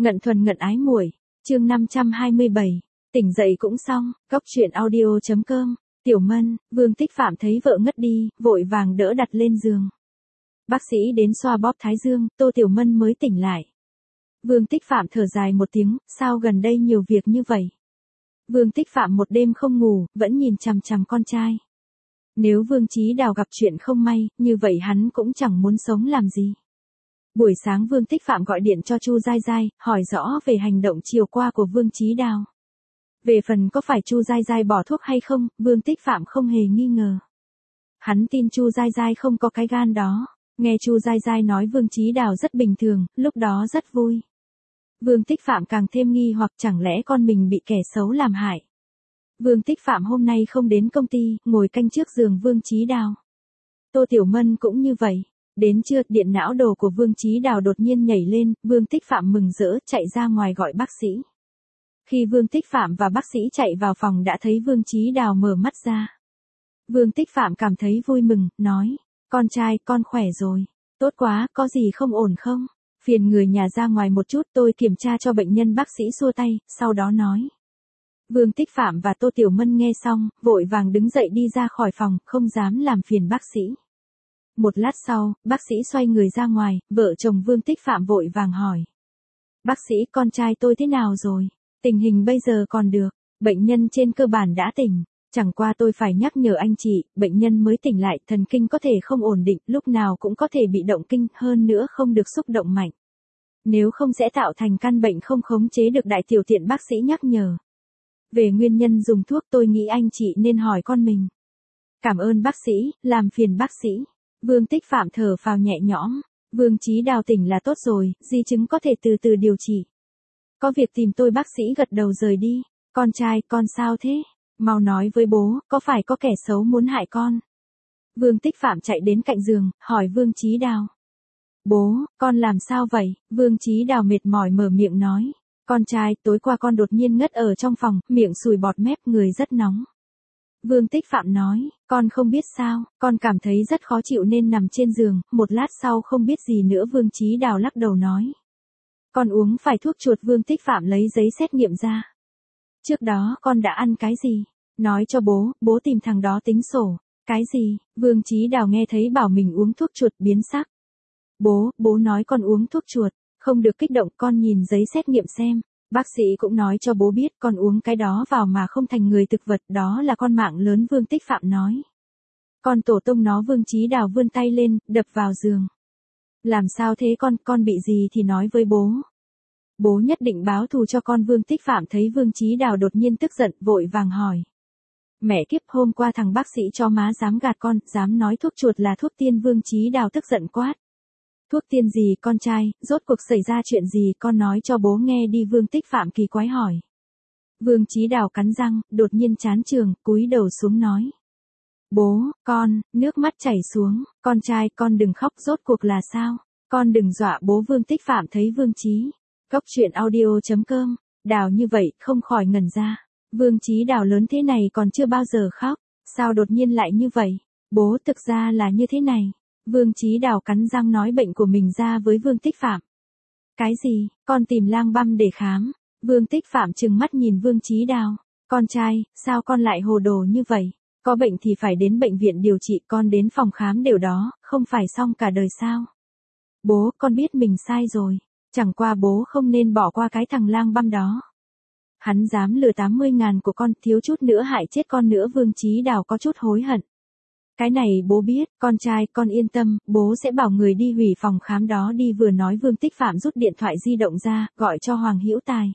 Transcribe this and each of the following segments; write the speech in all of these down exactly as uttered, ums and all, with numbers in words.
Ngận thuần ngận ái muội, chương năm trăm hai mươi bảy, tỉnh dậy cũng xong, góc chuyện audio chấm com, Tiểu Mân, Vương Tích Phạm thấy vợ ngất đi, vội vàng đỡ đặt lên giường. Bác sĩ đến xoa bóp thái dương, Tô Tiểu Mân mới tỉnh lại. Vương Tích Phạm thở dài một tiếng, sao gần đây nhiều việc như vậy? Vương Tích Phạm một đêm không ngủ, vẫn nhìn chằm chằm con trai. Nếu Vương Chí Đào gặp chuyện không may, như vậy hắn cũng chẳng muốn sống làm gì. Buổi sáng Vương Tích Phạm gọi điện cho Chu Giai Giai, hỏi rõ về hành động chiều qua của Vương Chí Đào. Về phần có phải Chu Giai Giai bỏ thuốc hay không, Vương Tích Phạm không hề nghi ngờ. Hắn tin Chu Giai Giai không có cái gan đó. Nghe Chu Giai Giai nói Vương Chí Đào rất bình thường, lúc đó rất vui. Vương Tích Phạm càng thêm nghi hoặc chẳng lẽ con mình bị kẻ xấu làm hại. Vương Tích Phạm hôm nay không đến công ty, ngồi canh trước giường Vương Chí Đào. Tô Tiểu Mân cũng như vậy. Đến trưa, điện não đồ của Vương Chí Đào đột nhiên nhảy lên, Vương Tích Phạm mừng rỡ chạy ra ngoài gọi bác sĩ. Khi Vương Tích Phạm và bác sĩ chạy vào phòng đã thấy Vương Chí Đào mở mắt ra. Vương Tích Phạm cảm thấy vui mừng, nói, con trai, con khỏe rồi. Tốt quá, có gì không ổn không? Phiền người nhà ra ngoài một chút, tôi kiểm tra cho bệnh nhân. Bác sĩ xua tay, sau đó nói. Vương Tích Phạm và Tô Tiểu Mân nghe xong, vội vàng đứng dậy đi ra khỏi phòng, không dám làm phiền bác sĩ. Một lát sau, bác sĩ xoay người ra ngoài, vợ chồng Vương Tích Phạm vội vàng hỏi. Bác sĩ, con trai tôi thế nào rồi? Tình hình bây giờ còn được, bệnh nhân trên cơ bản đã tỉnh. Chẳng qua tôi phải nhắc nhở anh chị, bệnh nhân mới tỉnh lại, thần kinh có thể không ổn định, lúc nào cũng có thể bị động kinh, hơn nữa không được xúc động mạnh. Nếu không sẽ tạo thành căn bệnh không khống chế được đại tiểu tiện. Bác sĩ nhắc nhở. Về nguyên nhân dùng thuốc tôi nghĩ anh chị nên hỏi con mình. Cảm ơn bác sĩ, làm phiền bác sĩ. Vương Tích Phạm thở phào nhẹ nhõm. Vương Chí Đào tỉnh là tốt rồi, di chứng có thể từ từ điều trị. Có việc tìm tôi. Bác sĩ gật đầu rời đi. Con trai, con sao thế? Mau nói với bố, có phải có kẻ xấu muốn hại con? Vương Tích Phạm chạy đến cạnh giường, hỏi Vương Chí Đào. Bố, con làm sao vậy? Vương Chí Đào mệt mỏi mở miệng nói. Con trai, tối qua con đột nhiên ngất ở trong phòng, miệng sùi bọt mép, người rất nóng. Vương Tích Phạm nói, con không biết sao, con cảm thấy rất khó chịu nên nằm trên giường, một lát sau không biết gì nữa. Vương Chí Đào lắc đầu nói. Con uống phải thuốc chuột. Vương Tích Phạm lấy giấy xét nghiệm ra. Trước đó con đã ăn cái gì? Nói cho bố, bố tìm thằng đó tính sổ. Cái gì? Vương Chí Đào nghe thấy bảo mình uống thuốc chuột biến sắc. Bố, bố nói con uống thuốc chuột, không được kích động, con nhìn giấy xét nghiệm xem. Bác sĩ cũng nói cho bố biết con uống cái đó vào mà không thành người thực vật, đó là con mạng lớn. Vương Tích Phạm nói. Con tổ tông nó. Vương Chí Đào vươn tay lên, đập vào giường. Làm sao thế con, con bị gì thì nói với bố. Bố nhất định báo thù cho con. Vương Tích Phạm thấy Vương Chí Đào đột nhiên tức giận, vội vàng hỏi. Mẹ kiếp, hôm qua thằng bác sĩ cho má dám gạt con, dám nói thuốc chuột là thuốc tiên. Vương Chí Đào tức giận quát. Thuốc tiên gì con trai, rốt cuộc xảy ra chuyện gì, con nói cho bố nghe đi. Vương Tích Phạm kỳ quái hỏi. Vương Chí Đào cắn răng, đột nhiên chán trường, cúi đầu xuống nói. Bố, con, nước mắt chảy xuống, con trai, con đừng khóc, rốt cuộc là sao, con đừng dọa bố. Vương Tích Phạm thấy Vương Chí. Góc chuyện audio chấm com, Đào như vậy, không khỏi ngẩn ra. Vương Chí Đào lớn thế này còn chưa bao giờ khóc, sao đột nhiên lại như vậy? Bố, thực ra là như thế này. Vương Chí Đào cắn răng nói bệnh của mình ra với Vương Tích Phạm. Cái gì, con tìm lang băm để khám? Vương Tích Phạm trừng mắt nhìn Vương Chí Đào. Con trai, sao con lại hồ đồ như vậy? Có bệnh thì phải đến bệnh viện điều trị, con đến phòng khám đều đó, không phải xong cả đời sao? Bố, con biết mình sai rồi. Chẳng qua bố không nên bỏ qua cái thằng lang băm đó. Hắn dám lừa tám mươi ngàn của con, thiếu chút nữa hại chết con nữa. Vương Chí Đào có chút hối hận. Cái này bố biết, con trai, con yên tâm, bố sẽ bảo người đi hủy phòng khám đó đi. Vừa nói Vương Tích Phạm rút điện thoại di động ra, gọi cho Hoàng Hữu Tài.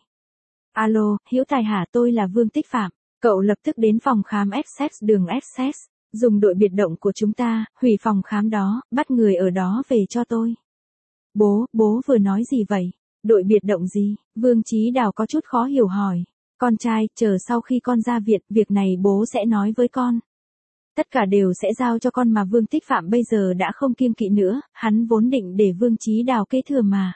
Alo, Hữu Tài hả, tôi là Vương Tích Phạm, cậu lập tức đến phòng khám Essex, đường Essex, dùng đội biệt động của chúng ta, hủy phòng khám đó, bắt người ở đó về cho tôi. Bố, bố vừa nói gì vậy? Đội biệt động gì? Vương Chí Đào có chút khó hiểu hỏi. Con trai, chờ sau khi con ra viện, việc này bố sẽ nói với con. Tất cả đều sẽ giao cho con mà. Vương Tích Phạm bây giờ đã không kiêng kỵ nữa, hắn vốn định để Vương Chí Đào kế thừa mà.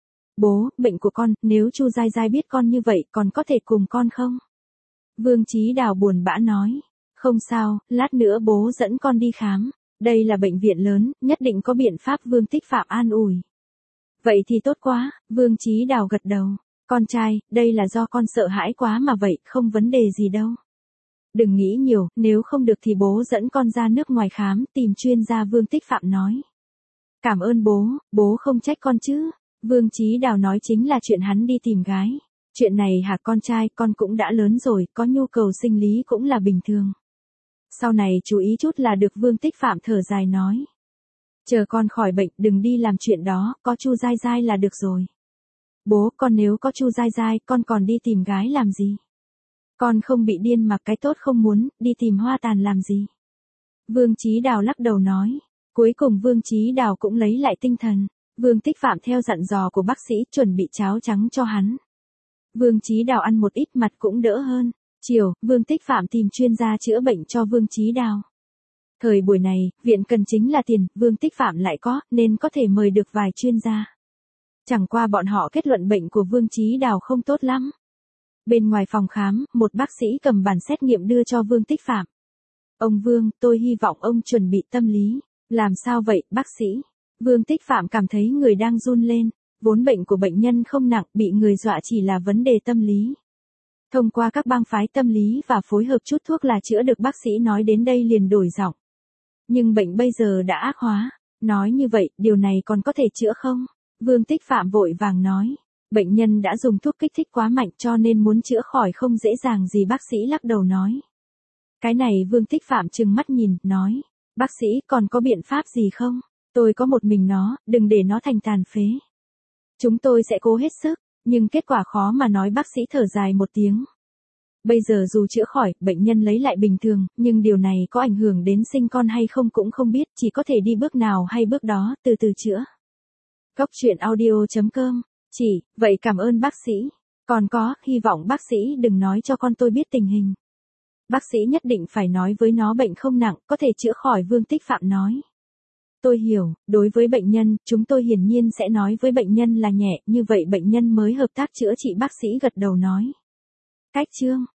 Bố, bệnh của con, nếu Chu Giai Giai biết con như vậy, còn có thể cùng con không? Vương Chí Đào buồn bã nói. Không sao, lát nữa bố dẫn con đi khám. Đây là bệnh viện lớn, nhất định có biện pháp. Vương Tích Phạm an ủi. Vậy thì tốt quá, Vương Chí Đào gật đầu. Con trai, đây là do con sợ hãi quá mà vậy, không vấn đề gì đâu. Đừng nghĩ nhiều, nếu không được thì bố dẫn con ra nước ngoài khám, tìm chuyên gia. Vương Tích Phạm nói. Cảm ơn bố, bố không trách con chứ. Vương Chí Đào nói chính là chuyện hắn đi tìm gái. Chuyện này hả con trai, con cũng đã lớn rồi, có nhu cầu sinh lý cũng là bình thường. Sau này chú ý chút là được. Vương Tích Phạm thở dài nói. Chờ con khỏi bệnh, đừng đi làm chuyện đó, có Chu Giai Giai là được rồi. Bố, con nếu có Chu Giai Giai, con còn đi tìm gái làm gì? Con không bị điên mà cái tốt không muốn, đi tìm Hoa Tàn làm gì? Vương Chí Đào lắc đầu nói. Cuối cùng Vương Chí Đào cũng lấy lại tinh thần. Vương Tích Phạm theo dặn dò của bác sĩ chuẩn bị cháo trắng cho hắn. Vương Chí Đào ăn một ít, mặt cũng đỡ hơn. Chiều, Vương Tích Phạm tìm chuyên gia chữa bệnh cho Vương Chí Đào. Thời buổi này, viện cần chính là tiền, Vương Tích Phạm lại có, nên có thể mời được vài chuyên gia. Chẳng qua bọn họ kết luận bệnh của Vương Chí Đào không tốt lắm. Bên ngoài phòng khám, một bác sĩ cầm bản xét nghiệm đưa cho Vương Tích Phạm. Ông Vương, tôi hy vọng ông chuẩn bị tâm lý. Làm sao vậy, bác sĩ? Vương Tích Phạm cảm thấy người đang run lên. Vốn bệnh của bệnh nhân không nặng, bị người dọa chỉ là vấn đề tâm lý. Thông qua các bang phái tâm lý và phối hợp chút thuốc là chữa được. Bác sĩ nói đến đây liền đổi giọng. Nhưng bệnh bây giờ đã ác hóa. Nói như vậy, điều này còn có thể chữa không? Vương Tích Phạm vội vàng nói. Bệnh nhân đã dùng thuốc kích thích quá mạnh cho nên muốn chữa khỏi không dễ dàng gì. Bác sĩ lắc đầu nói. Cái này Vương Tích Phạm trừng mắt nhìn, nói. Bác sĩ còn có biện pháp gì không? Tôi có một mình nó, đừng để nó thành tàn phế. Chúng tôi sẽ cố hết sức, nhưng kết quả khó mà nói. Bác sĩ thở dài một tiếng. Bây giờ dù chữa khỏi, bệnh nhân lấy lại bình thường, nhưng điều này có ảnh hưởng đến sinh con hay không cũng không biết, chỉ có thể đi bước nào hay bước đó, từ từ chữa. Góc truyện audio chấm com. Chỉ, vậy cảm ơn bác sĩ. Còn có, hy vọng bác sĩ đừng nói cho con tôi biết tình hình. Bác sĩ nhất định phải nói với nó bệnh không nặng, có thể chữa khỏi. Vương Tích Phạm nói. Tôi hiểu, đối với bệnh nhân, chúng tôi hiển nhiên sẽ nói với bệnh nhân là nhẹ, như vậy bệnh nhân mới hợp tác chữa trị. Bác sĩ gật đầu nói. Cách chương.